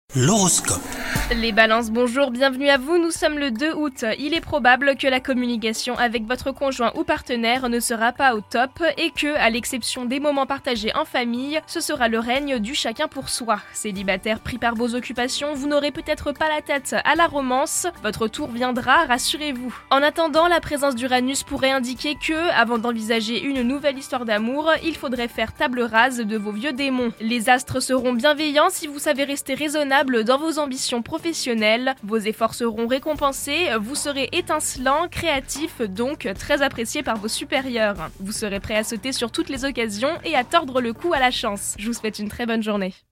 L'horoscope. Les balances, bonjour, bienvenue à vous, nous sommes le 2 août. Il est probable que la communication avec votre conjoint ou partenaire ne sera pas au top et que, à l'exception des moments partagés en famille, ce sera le règne du chacun pour soi. Célibataire pris par vos occupations, vous n'aurez peut-être pas la tête à la romance, votre tour viendra, rassurez-vous. En attendant, la présence d'Uranus pourrait indiquer que, avant d'envisager une nouvelle histoire d'amour, il faudrait faire table rase de vos vieux démons. Les astres seront bienveillants si vous savez rester raisonnable dans vos ambitions professionnelles, vos efforts seront récompensés, vous serez étincelant, créatif, donc très apprécié par vos supérieurs. Vous serez prêt à sauter sur toutes les occasions et à tordre le cou à la chance. Je vous souhaite une très bonne journée.